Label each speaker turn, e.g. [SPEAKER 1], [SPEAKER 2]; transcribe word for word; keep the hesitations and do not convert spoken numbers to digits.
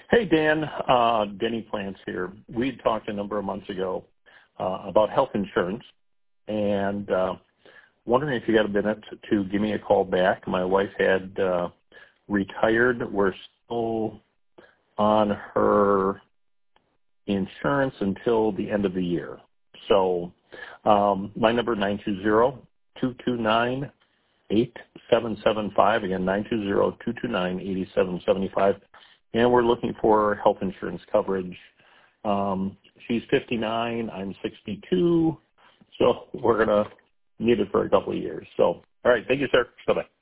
[SPEAKER 1] Hey, Dan. Uh, Denny Plants here. We had talked a number of months ago uh, about health insurance, and uh, wondering if you got a minute to give me a call back. My wife had uh, retired. We're still on her insurance until the end of the year. So um, my number, nine two zero, two two nine, eight seven seven five. Again, nine two zero, two two nine, eight seven seven five. And we're looking for health insurance coverage. Um, she's fifty-nine. I'm sixty-two. So we're going to need it for a couple of years. So, all right. Thank you, sir. Bye-bye.